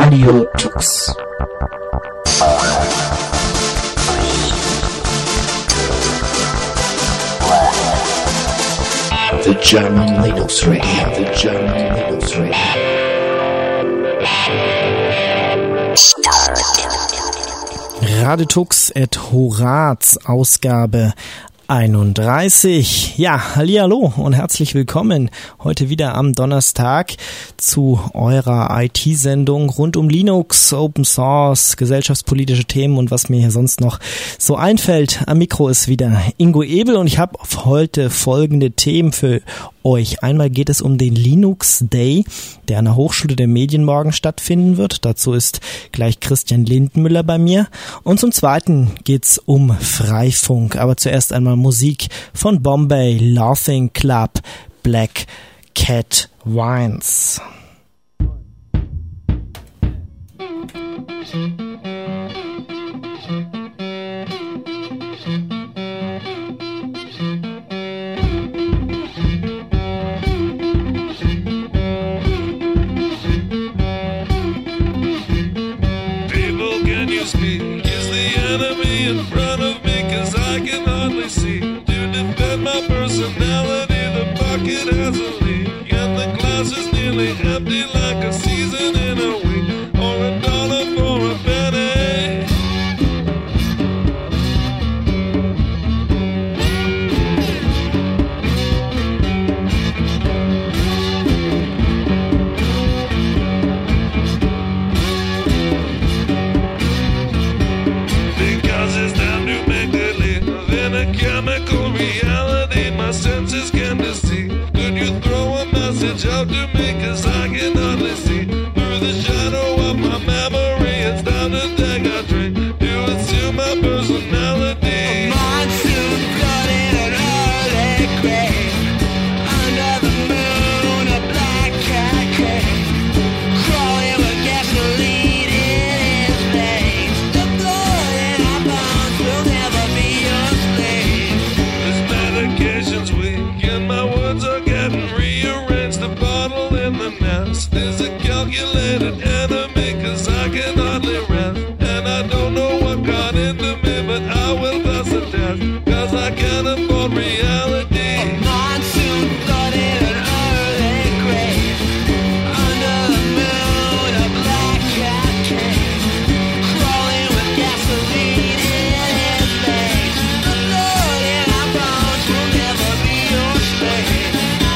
Radio Tux. The German Linux Radio. The German Linux Radio. Radio Tux et Horaz, Ausgabe 31. Ja, hallihallo und herzlich willkommen heute wieder am Donnerstag zu eurer IT-Sendung rund um Linux, Open Source, gesellschaftspolitische Themen und was mir hier sonst noch so einfällt. Am Mikro ist wieder Ingo Ebel und ich habe heute folgende Themen für euch. Einmal geht es um den Linux Day, der an der Hochschule der Medien morgen stattfinden wird. Dazu ist gleich Christian Lindenmüller bei mir. Und zum Zweiten geht's um Freifunk. Aber zuerst einmal Musik von Bombay Laughing Club, Black Cat Wines. Empty like a season in a week, or $1 for a penny. Because it's time to make a live in a chemical reality my senses can deceive. Could you throw a message out to me? Cause I can hardly see through the shadow of my memory. It's time to take a drink to assume my personality. A monsoon flooded an early grave. Under the moon a black cat came, crawling with gasoline in his veins. The blood in our bones will never be your slave. This medication's weak and my words are getting rearranged. The bottle in the nest is a calculated enemy, cause I can hardly rest. And I don't know what got into me, but I will pass the test, cause I can't afford reality. A monsoon flooded an early grave. Under the moon a black cat came, crawling with gasoline in his veins. The blood in our bones will never be your slave.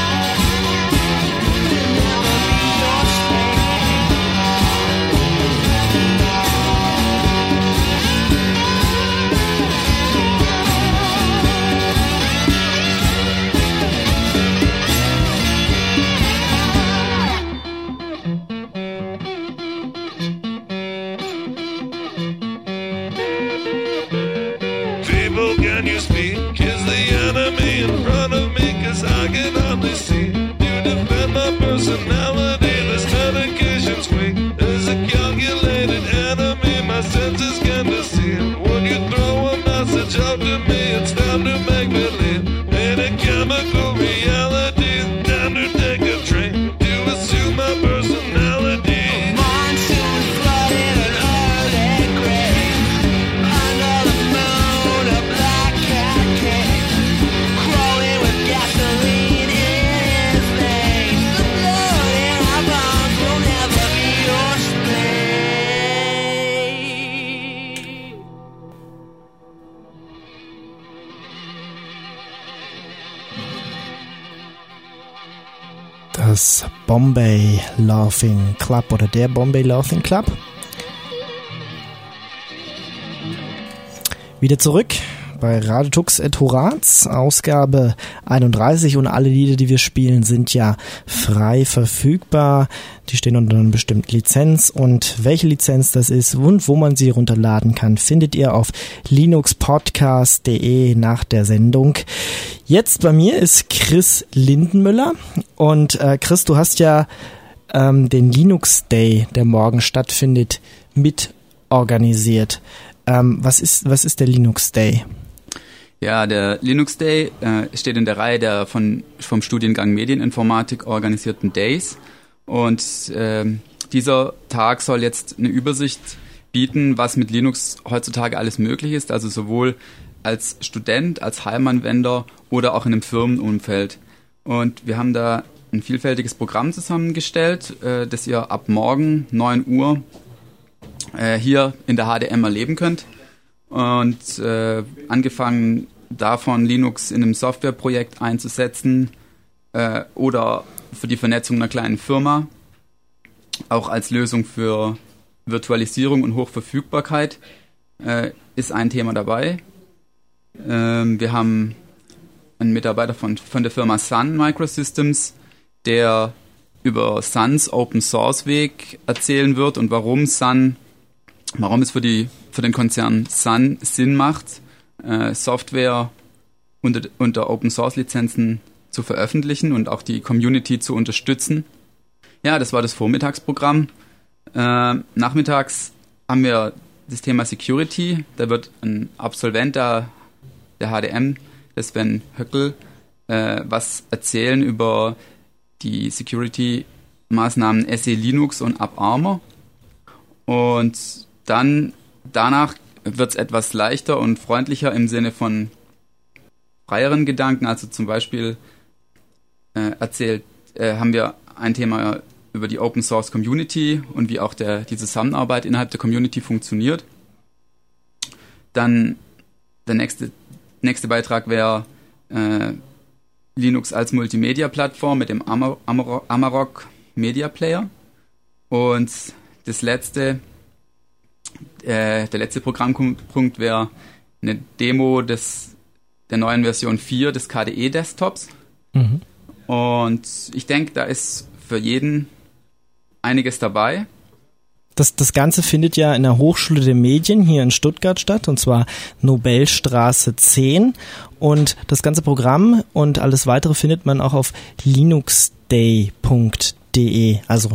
People, can you speak? Is the enemy in front of me? Cause I can hardly see. You defend my personality. This medication's weak. There's a calculated enemy my senses can deceive. When you throw a message out to me, it's time to make believe in a chemical reality. It's time to take a drink to assume my personality. A monsoon flooded an early grave. Under the moon a black cat came, crawling with gasoline in his veins. The blood in our bones will never be your slave. Das Bombay Laughing Club oder der Bombay Laughing Club. Wieder zurück bei Radio Tux et Horaz, Ausgabe 31, und alle Lieder, die wir spielen, sind ja frei verfügbar. Die stehen unter einer bestimmten Lizenz, und welche Lizenz das ist und wo man sie runterladen kann, findet ihr auf linuxpodcast.de nach der Sendung. Jetzt bei mir ist Chris Lindenmüller, und Chris, du hast ja den Linux Day, der morgen stattfindet, mit organisiert. Was ist der Linux Day? Ja, der Linux Day steht in der Reihe der vom Studiengang Medieninformatik organisierten Days. Und dieser Tag soll jetzt eine Übersicht bieten, was mit Linux heutzutage alles möglich ist, also sowohl als Student, als Heimanwender oder auch in einem Firmenumfeld. Und wir haben da ein vielfältiges Programm zusammengestellt, das ihr ab morgen 9 Uhr hier in der HDM erleben könnt. Und angefangen davon, Linux in einem Softwareprojekt einzusetzen oder für die Vernetzung einer kleinen Firma, auch als Lösung für Virtualisierung und Hochverfügbarkeit ist ein Thema dabei. Wir haben einen Mitarbeiter von der Firma Sun Microsystems, der über Suns Open Source Weg erzählen wird und warum es für den Konzern Sun Sinn macht, Software unter Open Source Lizenzen zu veröffentlichen und auch die Community zu unterstützen. Ja, das war das Vormittagsprogramm. Nachmittags haben wir das Thema Security. Da wird ein Absolvent der HDM, der Sven Höckel, was erzählen über die Security-Maßnahmen SE Linux und AppArmor. Und dann danach wird es etwas leichter und freundlicher im Sinne von freieren Gedanken. Also zum Beispiel haben wir ein Thema über die Open Source Community und wie auch die Zusammenarbeit innerhalb der Community funktioniert. Dann der nächste Beitrag wäre Linux als Multimedia-Plattform mit dem Amarok Media Player. Und der letzte Programmpunkt wäre eine Demo der neuen Version 4 des KDE-Desktops. Mhm. Und ich denke, da ist für jeden einiges dabei. Das Ganze findet ja in der Hochschule der Medien hier in Stuttgart statt, und zwar Nobelstraße 10. Und das ganze Programm und alles weitere findet man auch auf linuxday.de, also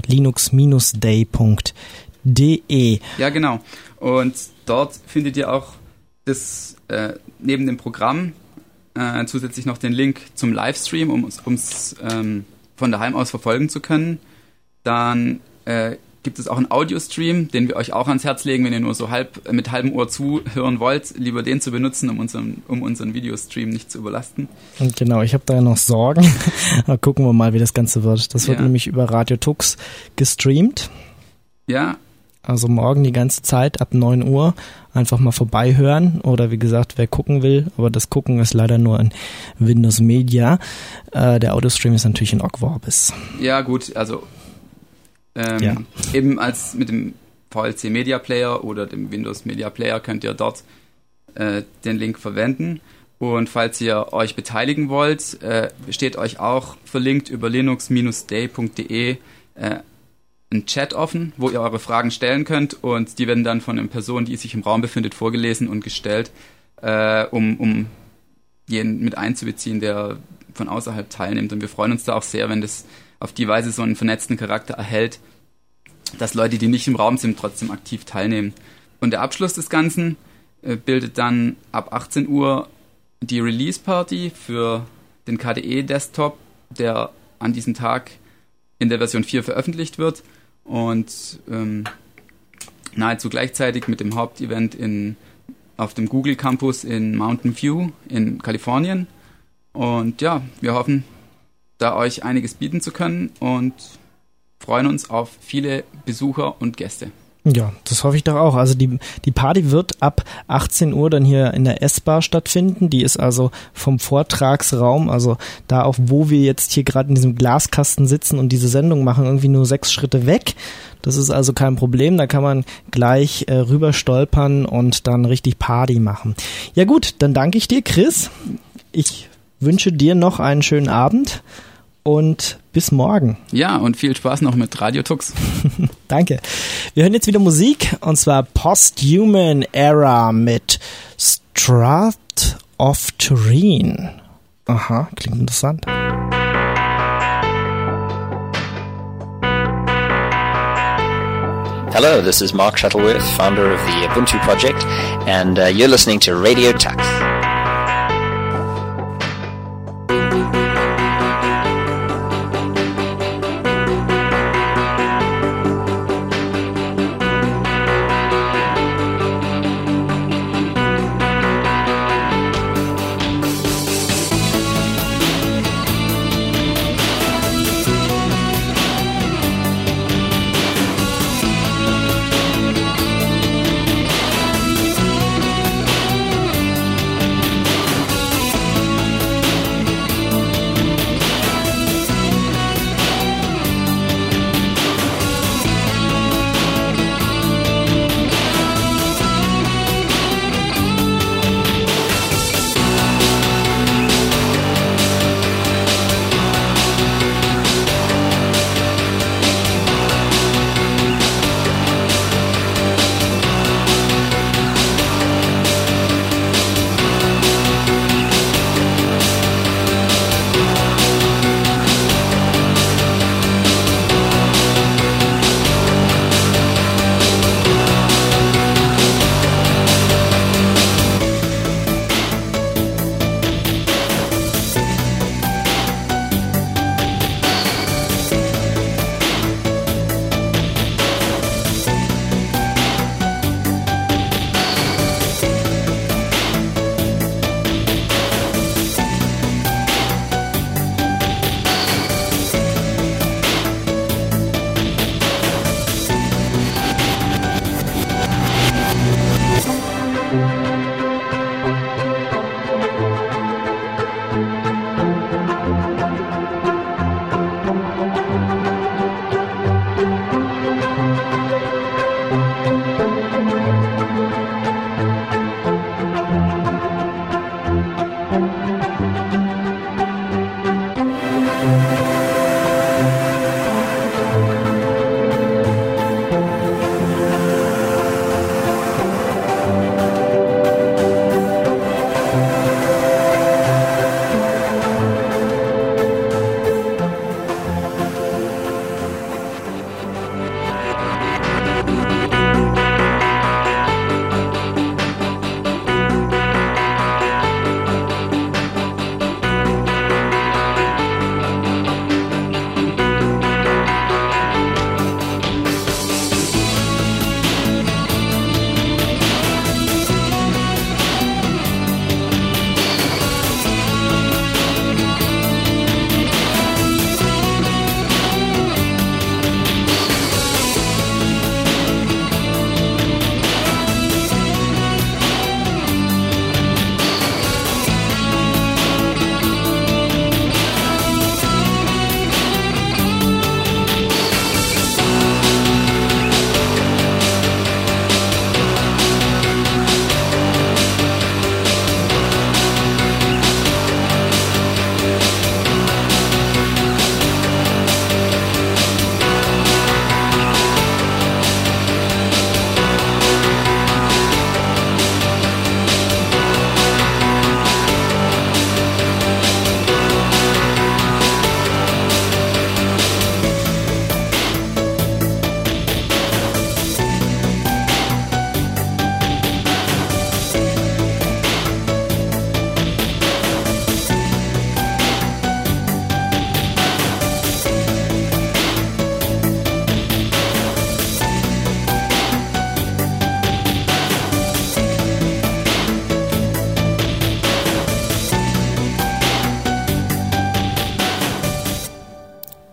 linux-day.de. Ja, genau. Und dort findet ihr auch neben dem Programm zusätzlich noch den Link zum Livestream, um es von daheim aus verfolgen zu können. Dann gibt es auch einen Audio-Stream, den wir euch auch ans Herz legen, wenn ihr nur so mit halbem Ohr zuhören wollt, lieber den zu benutzen, um unseren Videostream nicht zu überlasten. Und genau, ich habe da noch Sorgen. Aber gucken wir mal, wie das Ganze wird. Das wird nämlich über Radio Tux gestreamt. Ja. Also morgen die ganze Zeit ab 9 Uhr einfach mal vorbeihören oder wie gesagt, wer gucken will, aber das Gucken ist leider nur in Windows Media. Der Audiostream ist natürlich in Ogg Vorbis. Ja gut, also eben als mit dem VLC Media Player oder dem Windows Media Player könnt ihr dort den Link verwenden. Und falls ihr euch beteiligen wollt, steht euch auch verlinkt über linux-day.de ein Chat offen, wo ihr eure Fragen stellen könnt, und die werden dann von einer Person, die sich im Raum befindet, vorgelesen und gestellt, um jeden mit einzubeziehen, der von außerhalb teilnimmt. Und wir freuen uns da auch sehr, wenn das auf die Weise so einen vernetzten Charakter erhält, dass Leute, die nicht im Raum sind, trotzdem aktiv teilnehmen. Und der Abschluss des Ganzen bildet dann ab 18 Uhr die Release-Party für den KDE-Desktop, der an diesem Tag in der Version 4 veröffentlicht wird. Und nahezu gleichzeitig mit dem Hauptevent auf dem Google Campus in Mountain View in Kalifornien. Und ja, wir hoffen, da euch einiges bieten zu können und freuen uns auf viele Besucher und Gäste. Ja, das hoffe ich doch auch. Also die Party wird ab 18 Uhr dann hier in der S-Bar stattfinden. Die ist also vom Vortragsraum, also da auch, wo wir jetzt hier gerade in diesem Glaskasten sitzen und diese Sendung machen, irgendwie nur 6 Schritte weg. Das ist also kein Problem. Da kann man gleich rüber stolpern und dann richtig Party machen. Ja gut, dann danke ich dir, Chris. Ich wünsche dir noch einen schönen Abend. Und bis morgen. Ja, und viel Spaß noch mit Radio Tux. Danke. Wir hören jetzt wieder Musik, und zwar Posthuman Era mit Strat of Turin. Aha, klingt interessant. Hello, this is Mark Shuttleworth, founder of the Ubuntu Project, and you're listening to Radio Tux.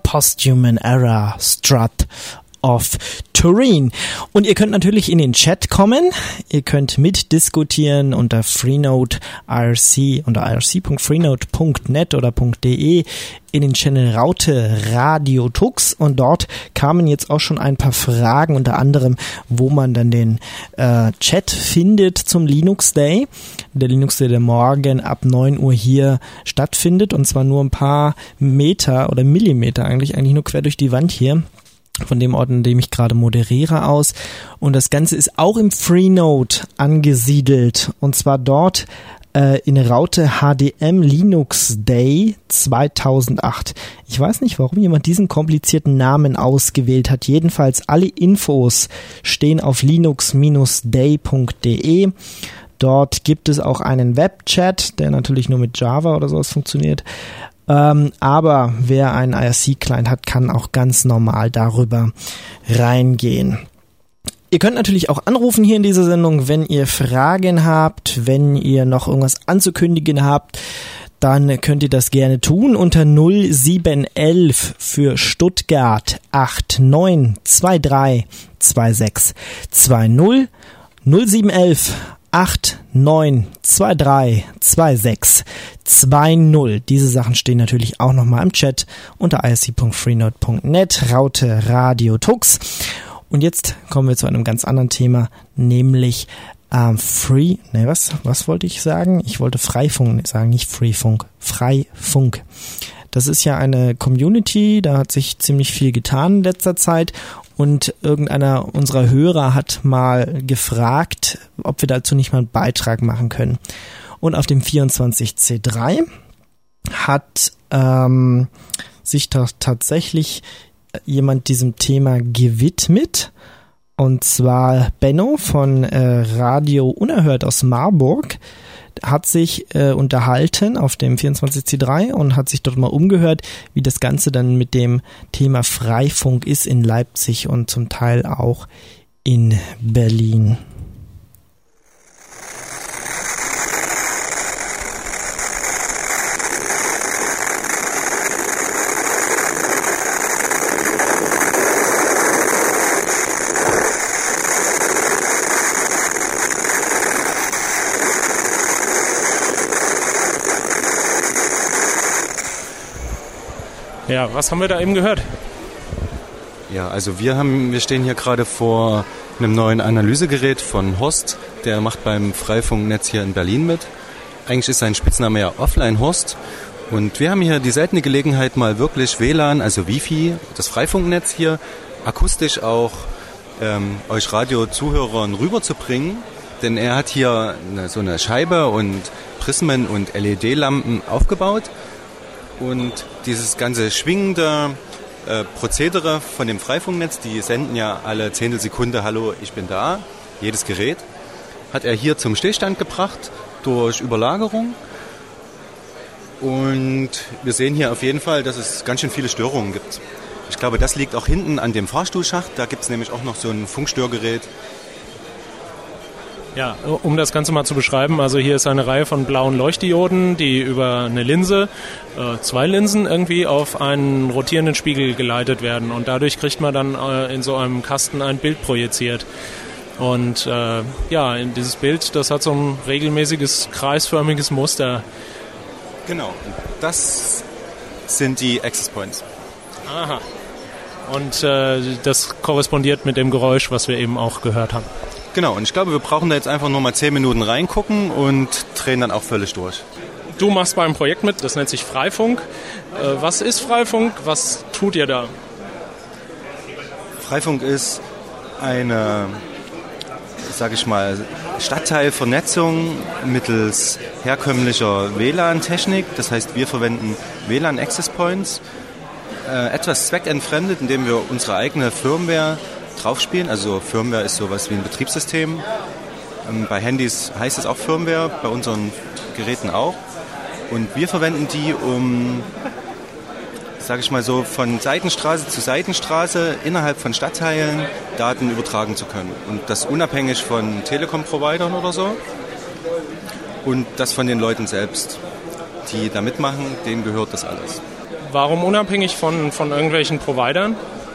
Posthuman Era Strut of Turin. Und ihr könnt natürlich in den Chat kommen. Ihr könnt mitdiskutieren unter Freenode IRC, unter irc.freenode.net oder .de in den Channel Raute Radio Tux. Und dort kamen jetzt auch schon ein paar Fragen, unter anderem, wo man dann den Chat findet zum Linux Day. Der Linux Day, der morgen ab 9 Uhr hier stattfindet. Und zwar nur ein paar Meter oder Millimeter eigentlich nur quer durch die Wand hier. Von dem Ort, in dem ich gerade moderiere, aus. Und das Ganze ist auch im Freenode angesiedelt. Und zwar dort in Raute HDM Linux Day 2008. Ich weiß nicht, warum jemand diesen komplizierten Namen ausgewählt hat. Jedenfalls alle Infos stehen auf linux-day.de. Dort gibt es auch einen Webchat, der natürlich nur mit Java oder sowas funktioniert. Aber wer einen IRC-Client hat, kann auch ganz normal darüber reingehen. Ihr könnt natürlich auch anrufen hier in dieser Sendung, wenn ihr Fragen habt, wenn ihr noch irgendwas anzukündigen habt, dann könnt ihr das gerne tun unter 0711 für Stuttgart 8923 2620 0711 89232620. Diese Sachen stehen natürlich auch nochmal im Chat unter irc.freenode.net, Raute Radio Tux. Und jetzt kommen wir zu einem ganz anderen Thema, nämlich was wollte ich sagen? Ich wollte Freifunk sagen, nicht Freefunk, Freifunk. Das ist ja eine Community, da hat sich ziemlich viel getan in letzter Zeit. Und irgendeiner unserer Hörer hat mal gefragt, ob wir dazu nicht mal einen Beitrag machen können. Und auf dem 24C3 hat sich doch tatsächlich jemand diesem Thema gewidmet. Und zwar Benno von Radio Unerhört aus Marburg hat sich unterhalten auf dem 24C3 und hat sich dort mal umgehört, wie das Ganze dann mit dem Thema Freifunk ist in Leipzig und zum Teil auch in Berlin. Ja, was haben wir da eben gehört? Ja, also wir stehen hier gerade vor einem neuen Analysegerät von Horst. Der macht beim Freifunknetz hier in Berlin mit. Eigentlich ist sein Spitzname ja Offline Horst. Und wir haben hier die seltene Gelegenheit, mal wirklich WLAN, also Wi-Fi, das Freifunknetz hier, akustisch auch euch Radio-Zuhörern rüberzubringen. Denn er hat hier so eine Scheibe und Prismen und LED-Lampen aufgebaut. Und dieses ganze schwingende Prozedere von dem Freifunknetz, die senden ja alle Zehntelsekunde, hallo, ich bin da, jedes Gerät, hat er hier zum Stillstand gebracht durch Überlagerung. Und wir sehen hier auf jeden Fall, dass es ganz schön viele Störungen gibt. Ich glaube, das liegt auch hinten an dem Fahrstuhlschacht, da gibt es nämlich auch noch so ein Funkstörgerät. Ja, um das Ganze mal zu beschreiben, also hier ist eine Reihe von blauen Leuchtdioden, die über eine Linse, 2 Linsen irgendwie auf einen rotierenden Spiegel geleitet werden und dadurch kriegt man dann in so einem Kasten ein Bild projiziert. Und in dieses Bild, das hat so ein regelmäßiges, kreisförmiges Muster. Genau, das sind die Access Points. Aha. Und das korrespondiert mit dem Geräusch, was wir eben auch gehört haben. Genau, und ich glaube, wir brauchen da jetzt einfach nur mal 10 Minuten reingucken und drehen dann auch völlig durch. Du machst beim Projekt mit, das nennt sich Freifunk. Was ist Freifunk? Was tut ihr da? Freifunk ist eine, sage ich mal, Stadtteilvernetzung mittels herkömmlicher WLAN-Technik. Das heißt, wir verwenden WLAN-Access Points, etwas zweckentfremdet, indem wir unsere eigene Firmware draufspielen. Also Firmware ist sowas wie ein Betriebssystem. Bei Handys heißt es auch Firmware, bei unseren Geräten auch. Und wir verwenden die, um, sage ich mal so, von Seitenstraße zu Seitenstraße innerhalb von Stadtteilen Daten übertragen zu können. Und das unabhängig von Telekom-Providern oder so. Und das von den Leuten selbst, die da mitmachen, denen gehört das alles. Warum unabhängig von irgendwelchen Providern?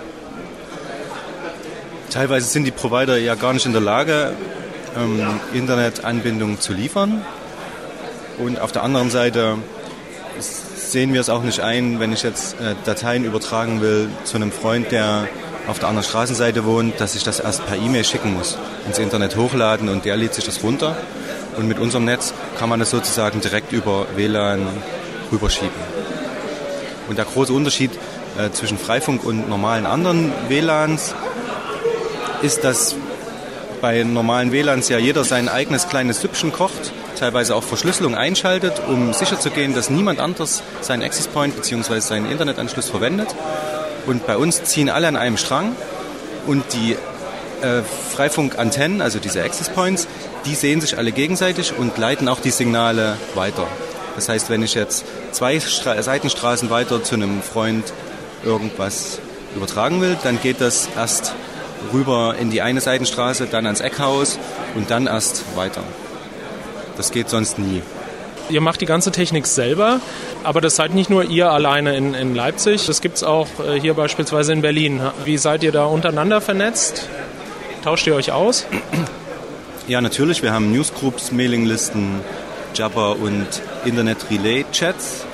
Teilweise sind die Provider ja gar nicht in der Lage, Internetanbindungen zu liefern. Und auf der anderen Seite sehen wir es auch nicht ein, wenn ich jetzt Dateien übertragen will zu einem Freund, der auf der anderen Straßenseite wohnt, dass ich das erst per E-Mail schicken muss, ins Internet hochladen und der lädt sich das runter. Und mit unserem Netz kann man das sozusagen direkt über WLAN rüberschieben. Und der große Unterschied zwischen Freifunk und normalen anderen WLANs ist, dass bei normalen WLANs ja jeder sein eigenes kleines Süppchen kocht, teilweise auch Verschlüsselung einschaltet, um sicherzugehen, dass niemand anderes seinen Access Point bzw. seinen Internetanschluss verwendet. Und bei uns ziehen alle an einem Strang und die Freifunkantennen, also diese Access Points, die sehen sich alle gegenseitig und leiten auch die Signale weiter. Das heißt, wenn ich jetzt 2 Seitenstraßen weiter zu einem Freund irgendwas übertragen will, dann geht das erst rüber in die eine Seitenstraße, dann ans Eckhaus und dann erst weiter. Das geht sonst nie. Ihr macht die ganze Technik selber, aber das seid nicht nur ihr alleine in Leipzig, das gibt es auch hier beispielsweise in Berlin. Wie seid ihr da untereinander vernetzt? Tauscht ihr euch aus? Ja, natürlich. Wir haben Newsgroups, Mailinglisten, Jabber und Internet-Relay-Chats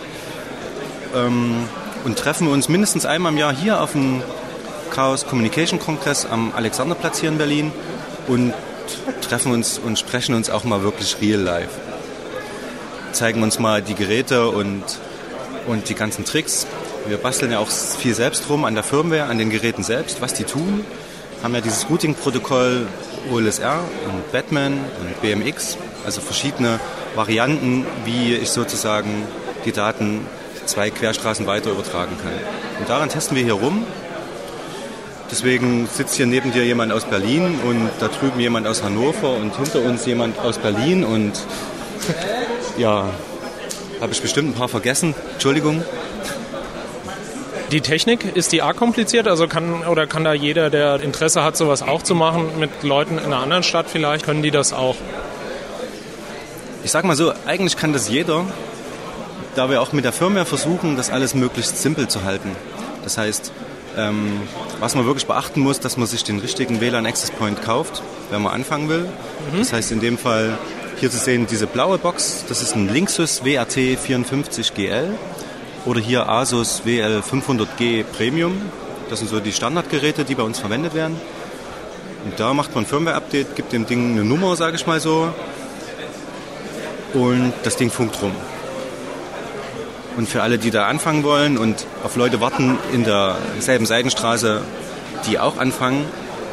und treffen uns mindestens einmal im Jahr hier auf dem Chaos Communication Kongress am Alexanderplatz hier in Berlin und treffen uns und sprechen uns auch mal wirklich real life. Zeigen uns mal die Geräte und die ganzen Tricks. Wir basteln ja auch viel selbst rum an der Firmware, an den Geräten selbst, was die tun. Haben ja dieses Routing-Protokoll OLSR und Batman und BMX, also verschiedene Varianten, wie ich sozusagen die Daten 2 Querstraßen weiter übertragen kann. Und daran testen wir hier rum. Deswegen sitzt hier neben dir jemand aus Berlin und da drüben jemand aus Hannover und hinter uns jemand aus Berlin und ja, habe ich bestimmt ein paar vergessen. Entschuldigung. Die Technik, ist die arg kompliziert? Also kann da jeder, der Interesse hat, sowas auch zu machen, mit Leuten in einer anderen Stadt vielleicht, können die das auch? Ich sag mal so, eigentlich kann das jeder, da wir auch mit der Firmware versuchen, das alles möglichst simpel zu halten. Das heißt, was man wirklich beachten muss, dass man sich den richtigen WLAN Access Point kauft, wenn man anfangen will. Das heißt in dem Fall hier zu sehen, diese blaue Box, das ist ein Linksys WRT54GL oder hier Asus WL500G Premium. Das sind so die Standardgeräte, die bei uns verwendet werden. Und da macht man ein Firmware-Update, gibt dem Ding eine Nummer, sage ich mal so, und das Ding funkt rum. Und für alle, die da anfangen wollen und auf Leute warten in derselben Seitenstraße, die auch anfangen,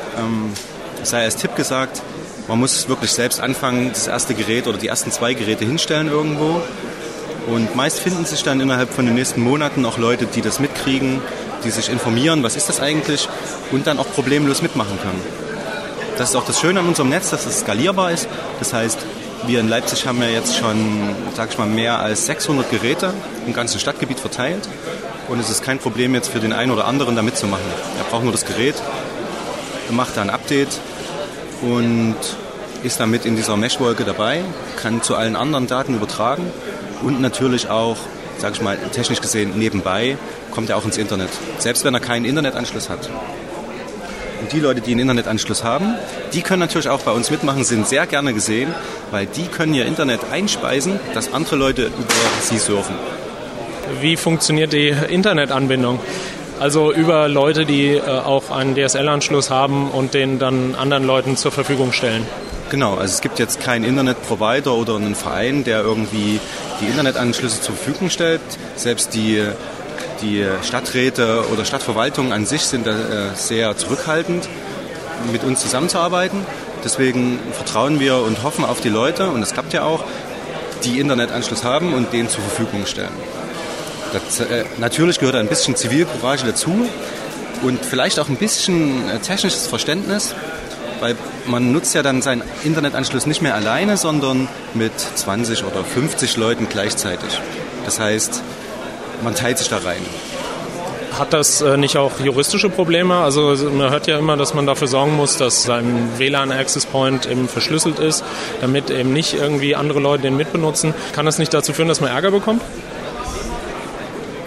sei als Tipp gesagt, man muss wirklich selbst anfangen, das erste Gerät oder die ersten 2 Geräte hinstellen irgendwo. Und meist finden sich dann innerhalb von den nächsten Monaten auch Leute, die das mitkriegen, die sich informieren, was ist das eigentlich, und dann auch problemlos mitmachen können. Das ist auch das Schöne an unserem Netz, dass es skalierbar ist. Das heißt, wir in Leipzig haben ja jetzt schon, sag ich mal, mehr als 600 Geräte im ganzen Stadtgebiet verteilt. Und es ist kein Problem jetzt für den einen oder anderen da mitzumachen. Er braucht nur das Gerät, macht da ein Update und ist damit in dieser Meshwolke dabei, kann zu allen anderen Daten übertragen und natürlich auch, sag ich mal, technisch gesehen nebenbei, kommt er auch ins Internet. Selbst wenn er keinen Internetanschluss hat. Und die Leute, die einen Internetanschluss haben, die können natürlich auch bei uns mitmachen, sind sehr gerne gesehen, weil die können ihr Internet einspeisen, dass andere Leute über sie surfen. Wie funktioniert die Internetanbindung? Also über Leute, die auch einen DSL-Anschluss haben und den dann anderen Leuten zur Verfügung stellen? Genau, also es gibt jetzt keinen Internetprovider oder einen Verein, der irgendwie die Internetanschlüsse zur Verfügung stellt. Selbst die Stadträte oder Stadtverwaltungen an sich sind da sehr zurückhaltend, mit uns zusammenzuarbeiten. Deswegen vertrauen wir und hoffen auf die Leute, und das klappt ja auch, die Internetanschluss haben und den zur Verfügung stellen. Natürlich gehört ein bisschen Zivilcourage dazu und vielleicht auch ein bisschen technisches Verständnis, weil man nutzt ja dann seinen Internetanschluss nicht mehr alleine, sondern mit 20 oder 50 Leuten gleichzeitig. Das heißt, man teilt sich da rein. Hat das nicht auch juristische Probleme? Also man hört ja immer, dass man dafür sorgen muss, dass sein WLAN-Access-Point eben verschlüsselt ist, damit eben nicht irgendwie andere Leute den mitbenutzen. Kann das nicht dazu führen, dass man Ärger bekommt?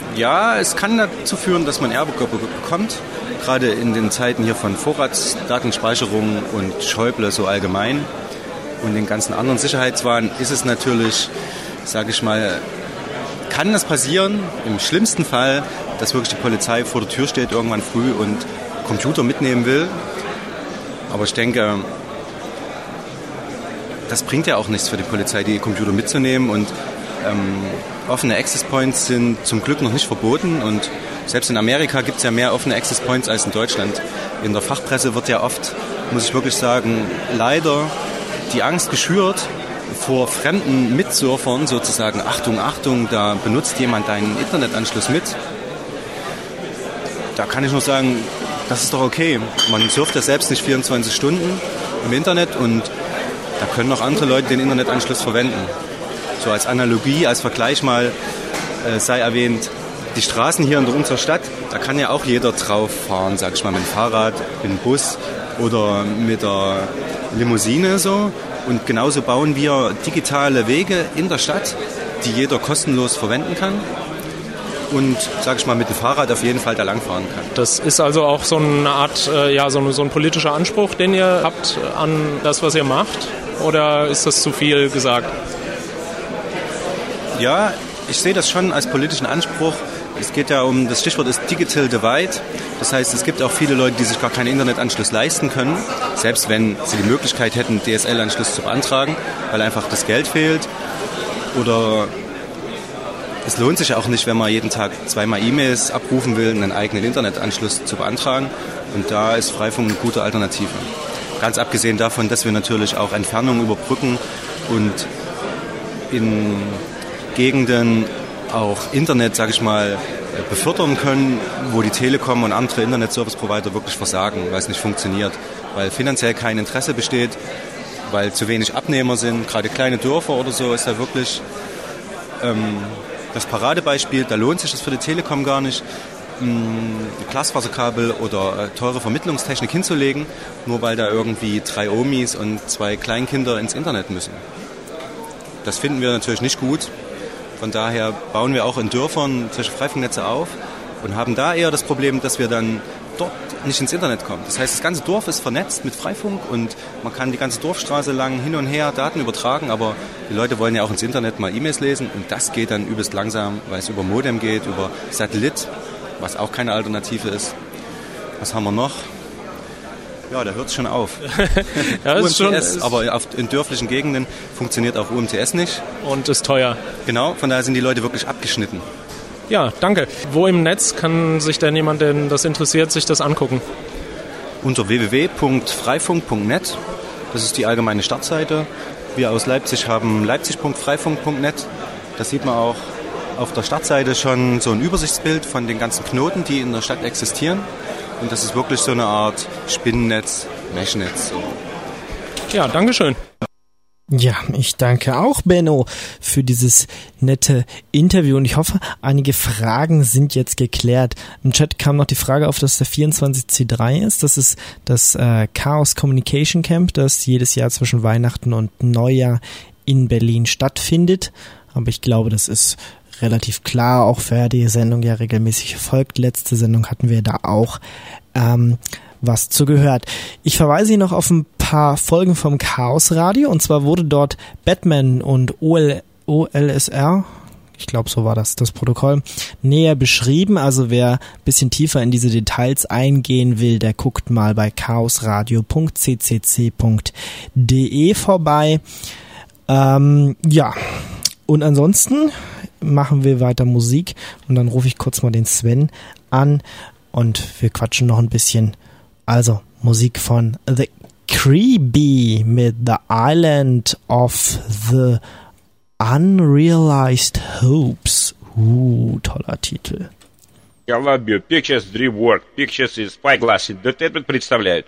Ja, es kann dazu führen, dass man Ärger bekommt. Gerade in den Zeiten hier von Vorratsdatenspeicherung und Schäuble so allgemein und den ganzen anderen Sicherheitswahn ist es natürlich, sage ich mal, kann das passieren, im schlimmsten Fall, dass wirklich die Polizei vor der Tür steht irgendwann früh und Computer mitnehmen will. Aber ich denke, das bringt ja auch nichts für die Polizei, die Computer mitzunehmen. Und offene Access Points sind zum Glück noch nicht verboten. Und selbst in Amerika gibt es ja mehr offene Access Points als in Deutschland. In der Fachpresse wird ja oft, muss ich wirklich sagen, leider die Angst geschürt vor fremden Mitsurfern sozusagen. Achtung, Achtung, da benutzt jemand deinen Internetanschluss mit. Da kann ich nur sagen, das ist doch okay. Man surft ja selbst nicht 24 Stunden im Internet und da können auch andere Leute den Internetanschluss verwenden. So als Analogie, als Vergleich mal sei erwähnt, die Straßen hier in unserer Stadt, da kann ja auch jeder drauf fahren, sag ich mal, mit dem Fahrrad, mit dem Bus oder mit der Limousine so. Und genauso bauen wir digitale Wege in der Stadt, die jeder kostenlos verwenden kann. Und, sag ich mal, mit dem Fahrrad auf jeden Fall da langfahren kann. Das ist also auch so eine Art, so ein politischer Anspruch, den ihr habt an das, was ihr macht? Oder ist das zu viel gesagt? Ja, ich sehe das schon als politischen Anspruch. Es geht ja um, das Stichwort ist Digital Divide. Das heißt, es gibt auch viele Leute, die sich gar keinen Internetanschluss leisten können, selbst wenn sie die Möglichkeit hätten, DSL-Anschluss zu beantragen, weil einfach das Geld fehlt. Oder es lohnt sich auch nicht, wenn man jeden Tag 2-mal E-Mails abrufen will, einen eigenen Internetanschluss zu beantragen. Und da ist Freifunk eine gute Alternative. Ganz abgesehen davon, dass wir natürlich auch Entfernungen überbrücken und in Gegenden auch Internet, sage ich mal, befördern können, wo die Telekom und andere Internet-Service-Provider wirklich versagen, weil es nicht funktioniert, weil finanziell kein Interesse besteht, weil zu wenig Abnehmer sind, gerade kleine Dörfer oder so ist da wirklich das Paradebeispiel, da lohnt sich das für die Telekom gar nicht, Glasfaserkabel oder teure Vermittlungstechnik hinzulegen, nur weil da irgendwie 3 Omis und 2 Kleinkinder ins Internet müssen. Das finden wir natürlich nicht gut. Von daher bauen wir auch in Dörfern solche Freifunknetze auf und haben da eher das Problem, dass wir dann dort nicht ins Internet kommen. Das heißt, das ganze Dorf ist vernetzt mit Freifunk und man kann die ganze Dorfstraße lang hin und her Daten übertragen, aber die Leute wollen ja auch ins Internet mal E-Mails lesen und das geht dann übelst langsam, weil es über Modem geht, über Satellit, was auch keine Alternative ist. Was haben wir noch? Ja, da hört es schon auf. Ja, UMTS, aber in dörflichen Gegenden funktioniert auch UMTS nicht. Und ist teuer. Genau, von daher sind die Leute wirklich abgeschnitten. Ja, danke. Wo im Netz kann sich denn jemand, den das interessiert, sich das angucken? Unter www.freifunk.net. Das ist die allgemeine Startseite. Wir aus Leipzig haben leipzig.freifunk.net. Da sieht man auch auf der Startseite schon so ein Übersichtsbild von den ganzen Knoten, die in der Stadt existieren. Und das ist wirklich so eine Art Spinnennetz, Meshnetz. Ja, danke schön. Ja, ich danke auch, Benno, für dieses nette Interview und ich hoffe, einige Fragen sind jetzt geklärt. Im Chat kam noch die Frage auf, dass der 24C3 ist. Das ist das Chaos Communication Camp, das jedes Jahr zwischen Weihnachten und Neujahr in Berlin stattfindet. Aber ich glaube, das ist relativ klar, auch wer die Sendung ja regelmäßig verfolgt. Letzte Sendung hatten wir da auch was zu gehört. Ich verweise hier noch auf ein paar Folgen vom Chaos Radio und zwar wurde dort Batman und OLSR, ich glaube so war das Protokoll, näher beschrieben. Also wer ein bisschen tiefer in diese Details eingehen will, der guckt mal bei chaosradio.ccc.de vorbei. Ja, und ansonsten machen wir weiter Musik und dann rufe ich kurz mal den Sven an und wir quatschen noch ein bisschen. Also Musik von The Creepy mit The Island of the Unrealized Hopes. Toller Titel. Columbia Pictures DreamWorks Pictures и Spyglass Entertainment представляют.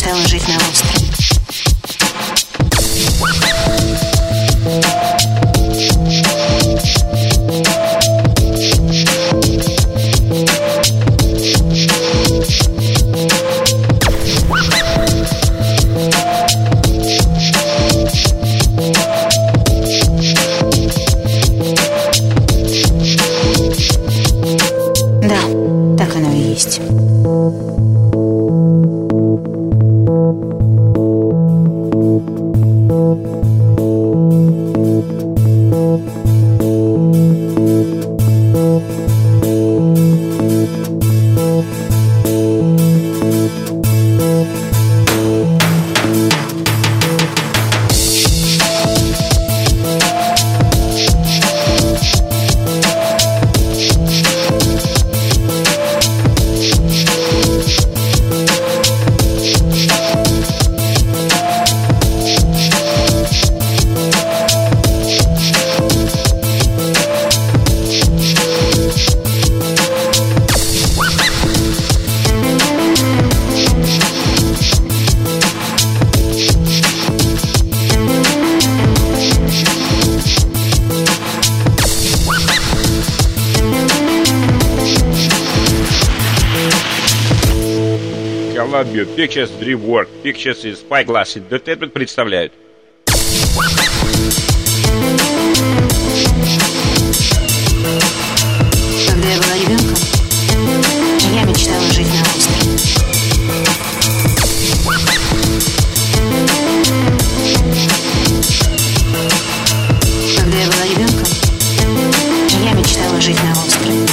мечтала жить на острове. Да, так оно и есть. Columbia Pictures, DreamWorks Pictures и Spyglass Entertainment представляют. Когда я была ребенком, я мечтала жить на острове. Когда я была ребенком, я мечтала жить на острове.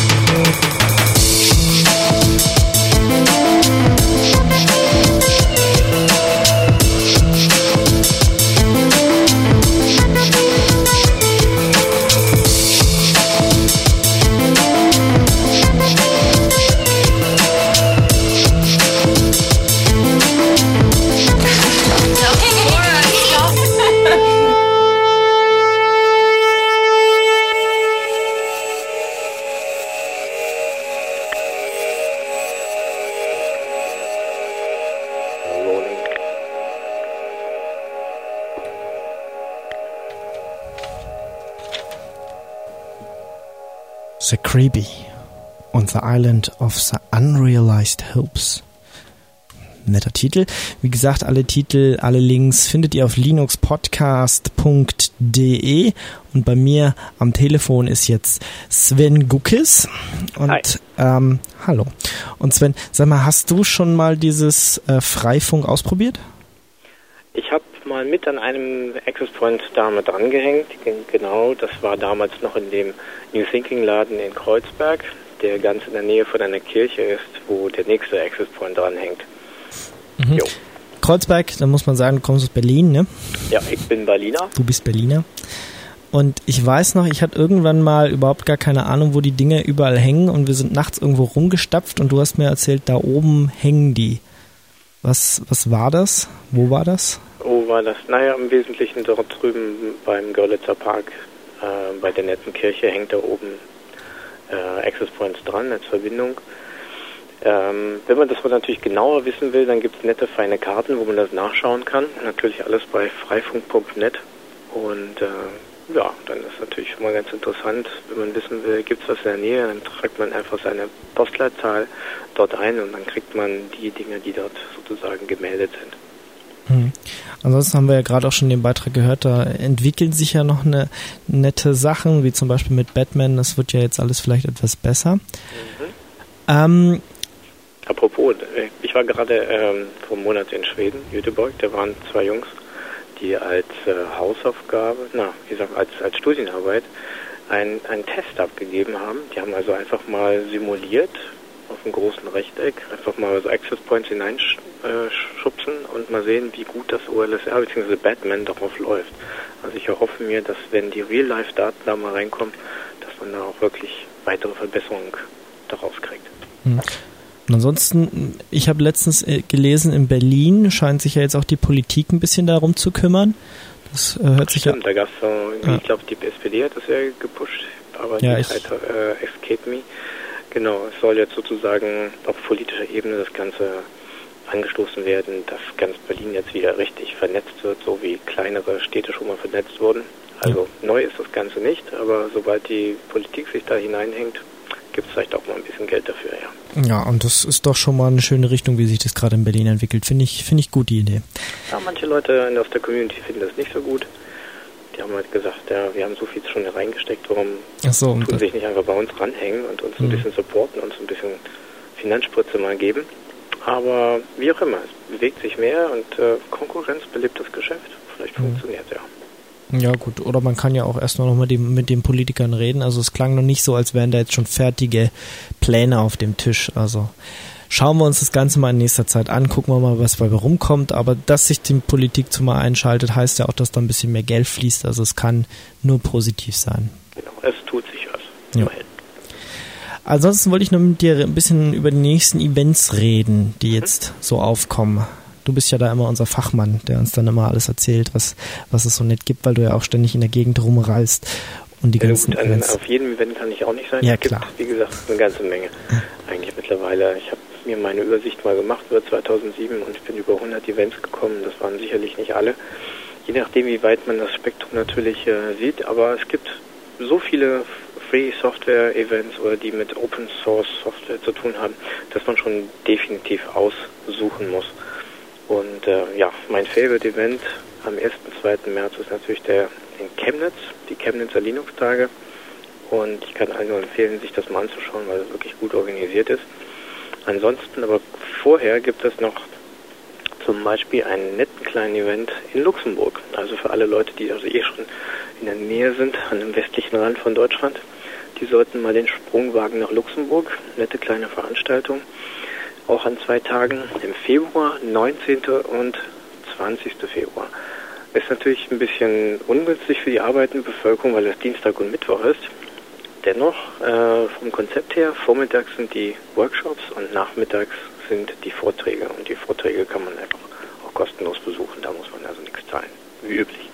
The Creepy on the Island of the Unrealized Hopes. Netter Titel. Wie gesagt, alle Titel, alle Links findet ihr auf linuxpodcast.de und bei mir am Telefon ist jetzt Sven Guckes. Und hallo. Und Sven, sag mal, hast du schon mal dieses Freifunk ausprobiert? Ich habe mal mit an einem Access Point damit drangehängt. Genau, das war damals noch in dem New Thinking Laden in Kreuzberg, der ganz in der Nähe von einer Kirche ist, wo der nächste Access Point dranhängt. Mhm. Jo. Kreuzberg, da muss man sagen, du kommst aus Berlin, ne? Ja, ich bin Berliner. Du bist Berliner. Und ich weiß noch, ich hatte irgendwann mal überhaupt gar keine Ahnung, wo die Dinger überall hängen und wir sind nachts irgendwo rumgestapft und du hast mir erzählt, da oben hängen die. Was war das? Wo war das? Wo war das? Naja, im Wesentlichen dort drüben beim Görlitzer Park, bei der netten Kirche hängt da oben Access Points dran als Verbindung. Wenn man das mal natürlich genauer wissen will, dann gibt es nette, feine Karten, wo man das nachschauen kann. Natürlich alles bei freifunk.net. Und ja, dann ist natürlich schon mal ganz interessant, wenn man wissen will, gibt es was in der Nähe, dann trägt man einfach seine Postleitzahl dort ein und dann kriegt man die Dinge, die dort sozusagen gemeldet sind. Ansonsten haben wir ja gerade auch schon den Beitrag gehört, da entwickeln sich ja noch nette Sachen, wie zum Beispiel mit Batman, das wird ja jetzt alles vielleicht etwas besser. Apropos, ich war gerade vor einem Monat in Schweden, Göteborg, da waren 2 Jungs, die als Hausaufgabe, als Studienarbeit einen Test abgegeben haben. Die haben also einfach mal simuliert, auf einem großen Rechteck, einfach mal so Access Points hineinschubsen und mal sehen, wie gut das OLSR bzw. Batman darauf läuft. Also ich erhoffe mir, dass wenn die Real-Life-Daten da mal reinkommen, dass man da auch wirklich weitere Verbesserungen daraus kriegt. Und ansonsten, ich habe letztens gelesen, in Berlin scheint sich ja jetzt auch die Politik ein bisschen darum zu kümmern. Das hört sich Stimmt, da gab es ich glaube, die SPD hat das ja gepusht, aber ja, die Zeit escape me. Genau, es soll jetzt sozusagen auf politischer Ebene das Ganze angestoßen werden, dass ganz Berlin jetzt wieder richtig vernetzt wird, so wie kleinere Städte schon mal vernetzt wurden. Also neu ist das Ganze nicht, aber sobald die Politik sich da hineinhängt, gibt es vielleicht auch mal ein bisschen Geld dafür, ja. Ja, und das ist doch schon mal eine schöne Richtung, wie sich das gerade in Berlin entwickelt. Finde ich gut, die Idee. Ja, manche Leute aus der Community finden das nicht so gut. Die haben halt gesagt, ja, wir haben so viel schon reingesteckt, warum tun sich nicht einfach bei uns ranhängen und uns ein bisschen supporten, uns ein bisschen Finanzspritze mal geben. Aber wie auch immer, es bewegt sich mehr und Konkurrenz belebt das Geschäft. Vielleicht funktioniert es ja. Ja gut, oder man kann ja auch erst noch mal mit den Politikern reden. Also es klang noch nicht so, als wären da jetzt schon fertige Pläne auf dem Tisch. Also schauen wir uns das Ganze mal in nächster Zeit an, gucken wir mal, was dabei rumkommt. Aber dass sich die Politik zumal einschaltet, heißt ja auch, dass da ein bisschen mehr Geld fließt. Also es kann nur positiv sein. Genau, es tut sich was. Ja. Ansonsten wollte ich noch mit dir ein bisschen über die nächsten Events reden, die jetzt so aufkommen. Du bist ja da immer unser Fachmann, der uns dann immer alles erzählt, was es so nicht gibt, weil du ja auch ständig in der Gegend rumreist und die ganzen Events. Auf jedem Event kann ich auch nicht sein. Ja, es gibt, klar. wie gesagt, eine ganze Menge. Eigentlich mittlerweile. Ich habe mir meine Übersicht mal gemacht über 2007 und ich bin über 100 Events gekommen. Das waren sicherlich nicht alle. Je nachdem, wie weit man das Spektrum natürlich sieht. Aber es gibt so viele Free-Software-Events oder die mit Open-Source-Software zu tun haben, dass man schon definitiv aussuchen muss. Und mein Favorite-Event am 1. und 2. März ist natürlich der in Chemnitz, die Chemnitzer Linux-Tage. Und ich kann allen nur empfehlen, sich das mal anzuschauen, weil es wirklich gut organisiert ist. Ansonsten aber vorher gibt es noch zum Beispiel einen netten kleinen Event in Luxemburg. Also für alle Leute, die also schon in der Nähe sind, an dem westlichen Rand von Deutschland, die sollten mal den Sprung wagen nach Luxemburg. Nette kleine Veranstaltung. Auch an 2 Tagen im Februar, 19. und 20. Februar. Ist natürlich ein bisschen ungünstig für die arbeitende Bevölkerung, weil es Dienstag und Mittwoch ist. Dennoch, vom Konzept her, vormittags sind die Workshops und nachmittags sind die Vorträge. Und die Vorträge kann man einfach auch kostenlos besuchen, da muss man also nichts zahlen, wie üblich.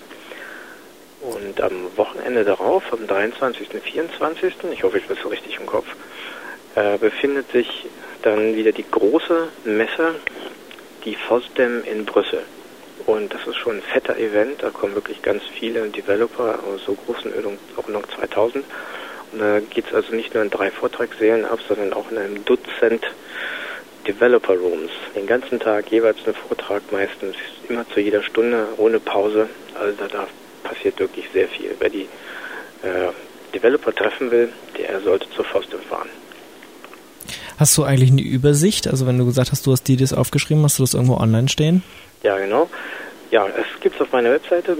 Und am Wochenende darauf, am 23. und 24., ich hoffe, ich habe es so richtig im Kopf, befindet sich dann wieder die große Messe, die FOSDEM in Brüssel. Und das ist schon ein fetter Event, da kommen wirklich ganz viele Developer aus so großen Ordnung 2000. Und da geht es also nicht nur in 3 Vortragssälen ab, sondern auch in einem Dutzend Developer Rooms. Den ganzen Tag jeweils ein Vortrag, meistens immer zu jeder Stunde, ohne Pause. Also da passiert wirklich sehr viel. Wer die Developer treffen will, der sollte zur FOSDEM fahren. Hast du eigentlich eine Übersicht? Also wenn du gesagt hast, du hast das aufgeschrieben, hast du das irgendwo online stehen? Ja, genau. Ja, es gibt es auf meiner Webseite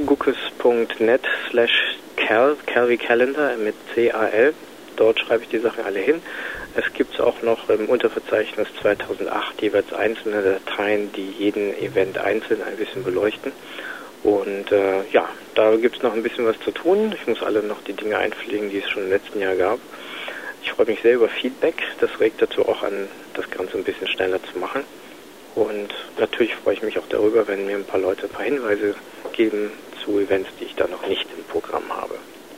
guckus.net/cal wie Calendar mit CAL. Dort schreibe ich die Sachen alle hin. Es gibt es auch noch im Unterverzeichnis 2008 jeweils einzelne Dateien, die jeden Event einzeln ein bisschen beleuchten. Und da gibt es noch ein bisschen was zu tun. Ich muss alle noch die Dinge einpflegen, die es schon im letzten Jahr gab. Ich freue mich sehr über Feedback. Das regt dazu auch an, das Ganze ein bisschen schneller zu machen. Und natürlich freue ich mich auch darüber, wenn mir ein paar Leute ein paar Hinweise geben zu Events, die ich da noch nicht im Programm habe.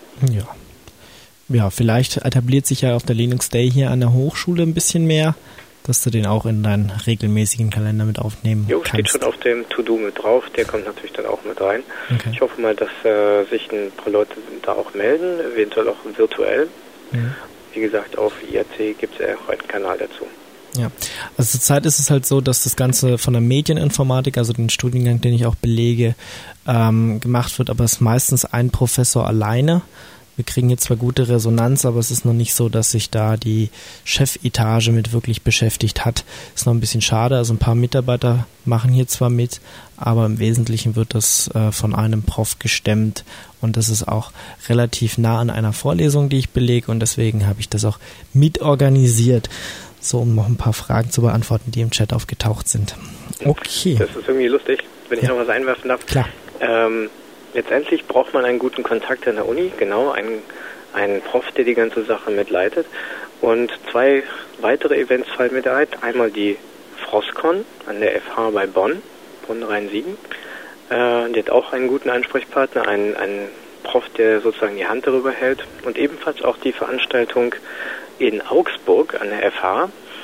Ja, vielleicht etabliert sich ja auf der Linux Day hier an der Hochschule ein bisschen mehr, dass du den auch in deinen regelmäßigen Kalender mit aufnehmen kannst. Steht schon auf dem To-Do mit drauf, der kommt natürlich dann auch mit rein. Okay. Ich hoffe mal, dass sich ein paar Leute da auch melden, eventuell auch virtuell. Ja. Wie gesagt, auf IRC gibt es ja auch einen Kanal dazu. Ja, also zurzeit ist es halt so, dass das Ganze von der Medieninformatik, also den Studiengang, den ich auch belege, gemacht wird, aber es ist meistens ein Professor alleine. Wir kriegen jetzt zwar gute Resonanz, aber es ist noch nicht so, dass sich da die Chefetage mit wirklich beschäftigt hat. Ist noch ein bisschen schade, also ein paar Mitarbeiter machen hier zwar mit, aber im Wesentlichen wird das von einem Prof gestemmt und das ist auch relativ nah an einer Vorlesung, die ich belege und deswegen habe ich das auch mitorganisiert. So, um noch ein paar Fragen zu beantworten, die im Chat aufgetaucht sind. Okay. Das ist irgendwie lustig, wenn ich noch was einwerfen darf. Klar. Letztendlich braucht man einen guten Kontakt an der Uni, genau, einen Prof, der die ganze Sache mitleitet. Und 2 weitere Events fallen mit ein. Einmal die FrostCon an der FH bei Bonn Rhein-Siegen. Die hat auch einen guten Ansprechpartner, einen Prof, der sozusagen die Hand darüber hält. Und ebenfalls auch die Veranstaltung in Augsburg an der FH.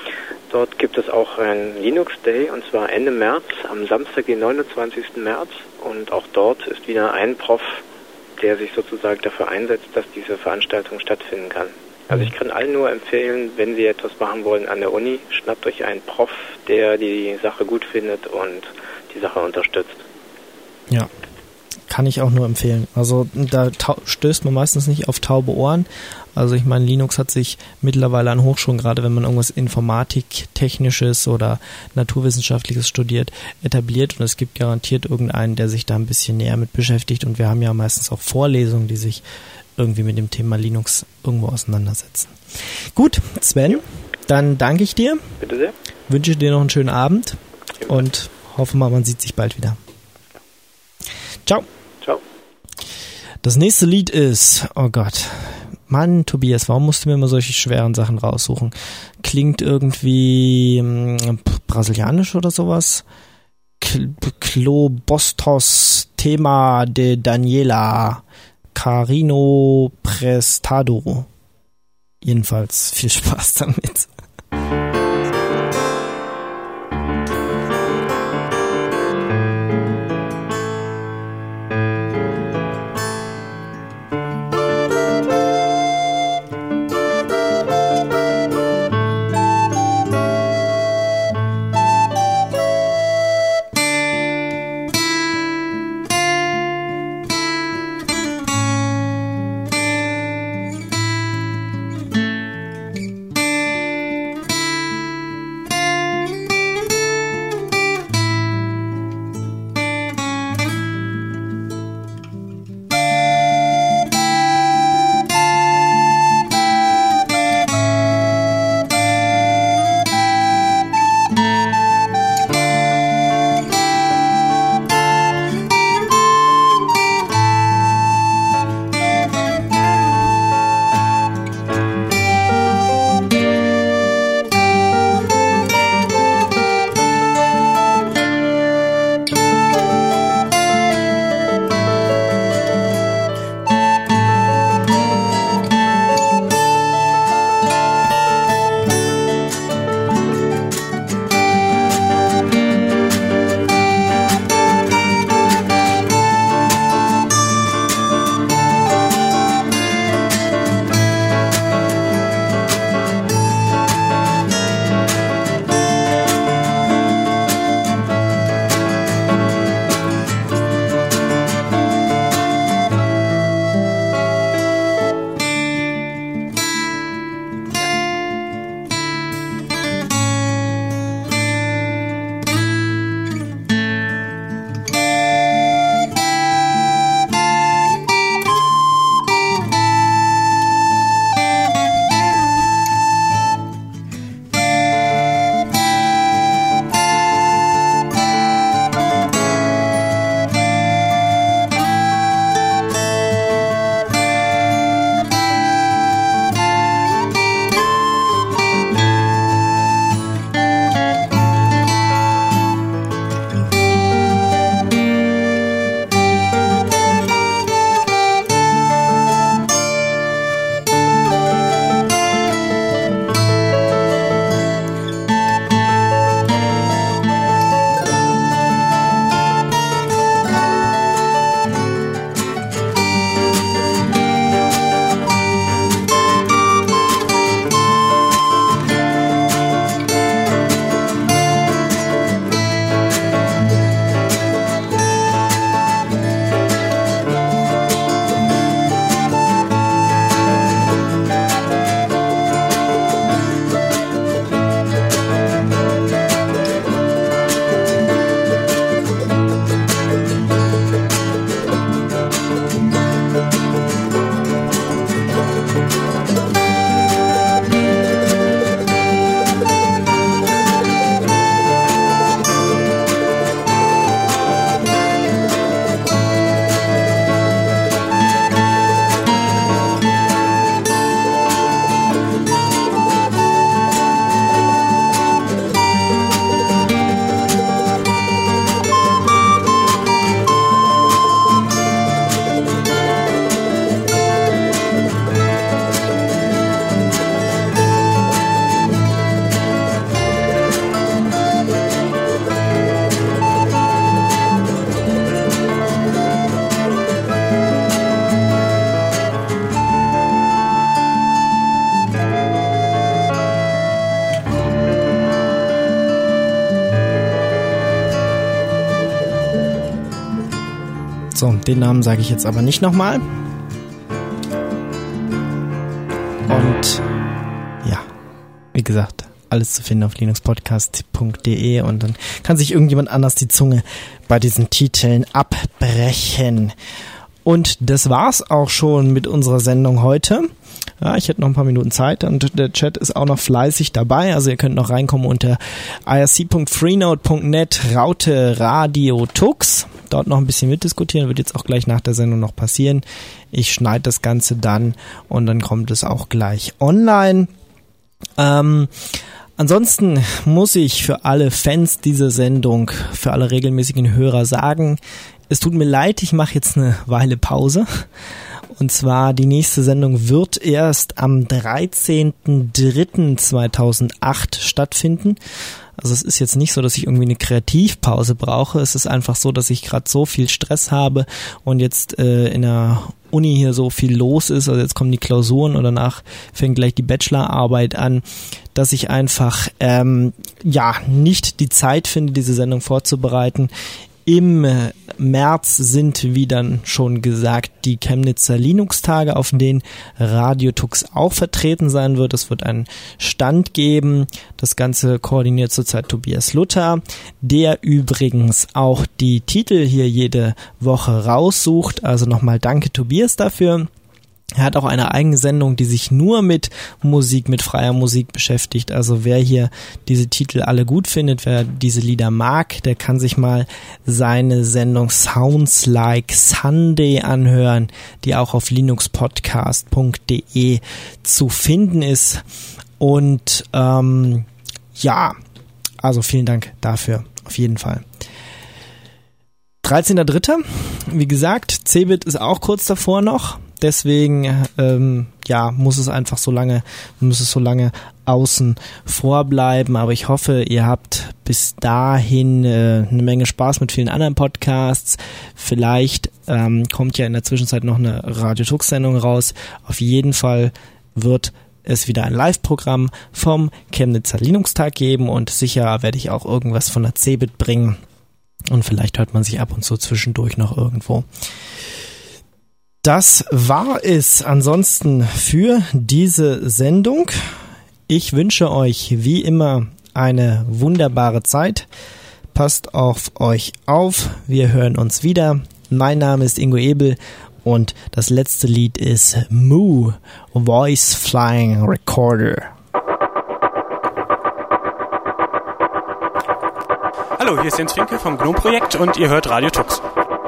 Dort gibt es auch ein Linux Day, und zwar Ende März, am Samstag, den 29. März. Und auch dort ist wieder ein Prof, der sich sozusagen dafür einsetzt, dass diese Veranstaltung stattfinden kann. Also ich kann allen nur empfehlen, wenn Sie etwas machen wollen an der Uni, schnappt euch einen Prof, der die Sache gut findet und die Sache unterstützt. Ja, kann ich auch nur empfehlen. Also da stößt man meistens nicht auf taube Ohren. Also ich meine, Linux hat sich mittlerweile an Hochschulen, gerade wenn man irgendwas Informatik-Technisches oder Naturwissenschaftliches studiert, etabliert, und es gibt garantiert irgendeinen, der sich da ein bisschen näher mit beschäftigt, und wir haben ja meistens auch Vorlesungen, die sich irgendwie mit dem Thema Linux irgendwo auseinandersetzen. Gut, Sven, dann danke ich dir. Bitte sehr. Wünsche dir noch einen schönen Abend und hoffe mal, man sieht sich bald wieder. Ciao. Ciao. Das nächste Lied ist, oh Gott, Mann, Tobias, warum musst du mir immer solche schweren Sachen raussuchen? Klingt irgendwie brasilianisch oder sowas. Klobostos Tema de Daniela Carino Prestado. Jedenfalls viel Spaß damit. So, den Namen sage ich jetzt aber nicht nochmal. Und ja, wie gesagt, alles zu finden auf linuxpodcast.de und dann kann sich irgendjemand anders die Zunge bei diesen Titeln abbrechen. Und das war's auch schon mit unserer Sendung heute. Ja, ich hätte noch ein paar Minuten Zeit und der Chat ist auch noch fleißig dabei. Also ihr könnt noch reinkommen unter irc.freenode.net Raute Radio Tux. Dort noch ein bisschen mitdiskutieren, wird jetzt auch gleich nach der Sendung noch passieren. Ich schneide das Ganze dann und dann kommt es auch gleich online. Ansonsten muss ich für alle Fans dieser Sendung, für alle regelmäßigen Hörer sagen, es tut mir leid, ich mache jetzt eine Weile Pause. Und zwar die nächste Sendung wird erst am 13.03.2008 stattfinden. Also es ist jetzt nicht so, dass ich irgendwie eine Kreativpause brauche. Es ist einfach so, dass ich gerade so viel Stress habe und jetzt in der Uni hier so viel los ist. Also jetzt kommen die Klausuren und danach fängt gleich die Bachelorarbeit an, dass ich einfach nicht die Zeit finde, diese Sendung vorzubereiten. Im März sind, wie dann schon gesagt, die Chemnitzer Linux-Tage, auf denen Radio Tux auch vertreten sein wird. Es wird einen Stand geben. Das Ganze koordiniert zurzeit Tobias Luther, der übrigens auch die Titel hier jede Woche raussucht. Also nochmal danke Tobias dafür. Er hat auch eine eigene Sendung, die sich nur mit Musik, mit freier Musik beschäftigt. Also wer hier diese Titel alle gut findet, wer diese Lieder mag, der kann sich mal seine Sendung Sounds Like Sunday anhören, die auch auf linuxpodcast.de zu finden ist. Und also vielen Dank dafür, auf jeden Fall. 13.03. Wie gesagt, Cebit ist auch kurz davor noch. Deswegen muss es so lange außen vor bleiben. Aber ich hoffe, ihr habt bis dahin eine Menge Spaß mit vielen anderen Podcasts. Vielleicht kommt ja in der Zwischenzeit noch eine Radio Tux Sendung raus. Auf jeden Fall wird es wieder ein Live-Programm vom Chemnitzer Linux-Tag geben und sicher werde ich auch irgendwas von der Cebit bringen. Und vielleicht hört man sich ab und zu zwischendurch noch irgendwo. Das war es ansonsten für diese Sendung. Ich wünsche euch wie immer eine wunderbare Zeit. Passt auf euch auf. Wir hören uns wieder. Mein Name ist Ingo Ebel und das letzte Lied ist Moo, Voice Flying Recorder. Hallo, hier ist Jens Finke vom GNOME-Projekt und ihr hört Radio Tux.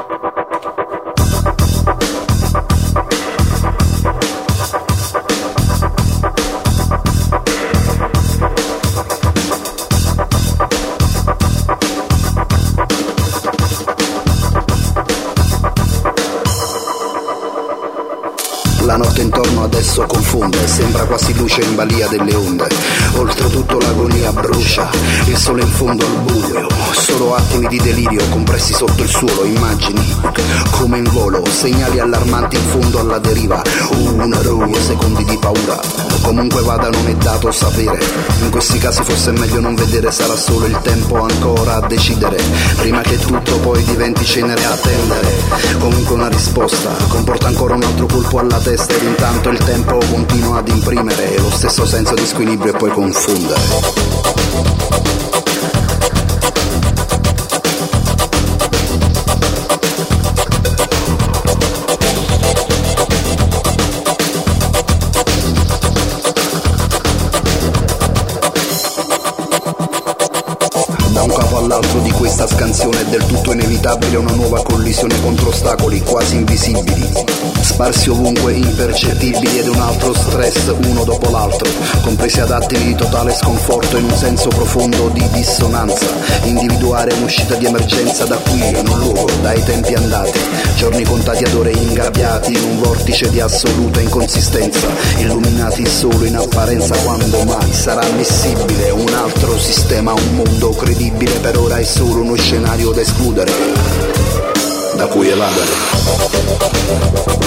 La notte intorno adesso confonde, sembra quasi luce in balia delle onde. Oltretutto l'agonia brucia, il sole in fondo al buio. Solo attimi di delirio compressi sotto il suolo, immagini come in volo, segnali allarmanti in fondo alla deriva. Una roia, secondi di paura. Comunque vada non è dato sapere, in questi casi forse è meglio non vedere, sarà solo il tempo ancora a decidere. Prima che tutto poi diventi cenere, attendere. Comunque una risposta comporta ancora un altro colpo alla testa. Ed intanto il tempo continua ad imprimere lo stesso senso di squilibrio e poi confondere. All'altro di questa scansione è del tutto inevitabile una nuova collisione contro ostacoli quasi invisibili, sparsi ovunque impercettibili, ed un altro stress uno dopo l'altro, compresi ad attimi di totale sconforto in un senso profondo di dissonanza. Individuare un'uscita di emergenza da qui in un luogo, dai tempi andati, giorni contati ad ore ingabbiati in un vortice di assoluta inconsistenza, illuminati solo in apparenza. Quando mai sarà ammissibile un altro sistema, un mondo credibile? Per ora è solo uno scenario da escludere, da cui evadere.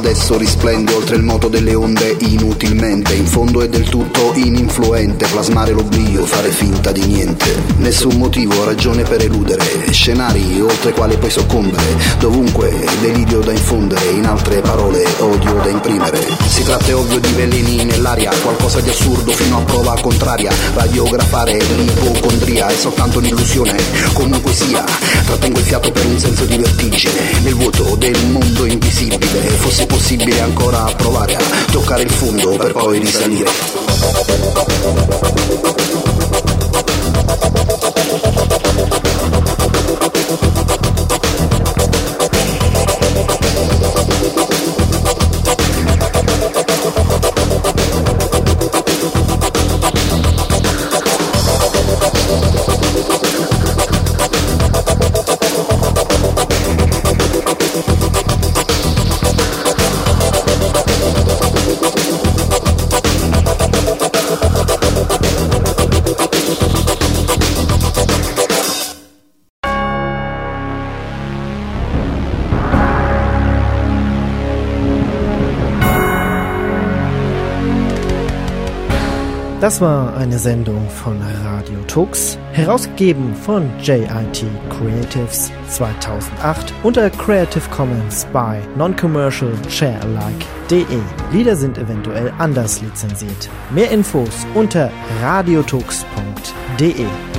adesso risplende oltre il moto delle onde inutilmente. In fondo è del tutto ininfluente plasmare l'oblio, fare finta di niente. Nessun motivo, ragione per eludere scenari oltre quale poi soccombere. Dovunque delirio da infondere, in altre parole odio da imprimere. Si tratta, è ovvio, di veleni nell'aria, qualcosa di assurdo fino a prova contraria. Radiografare l'ipocondria è soltanto un'illusione, comunque sia. Trattengo il fiato per un senso di vertigine nel vuoto del mondo invisibile. Fosse possibile ancora provare a toccare il fondo per poi risalire. Das war eine Sendung von Radio Tux, herausgegeben von JIT Creatives 2008 unter Creative Commons by Non-Commercial Sharealike.de. Lieder sind eventuell anders lizenziert. Mehr Infos unter radiotux.de.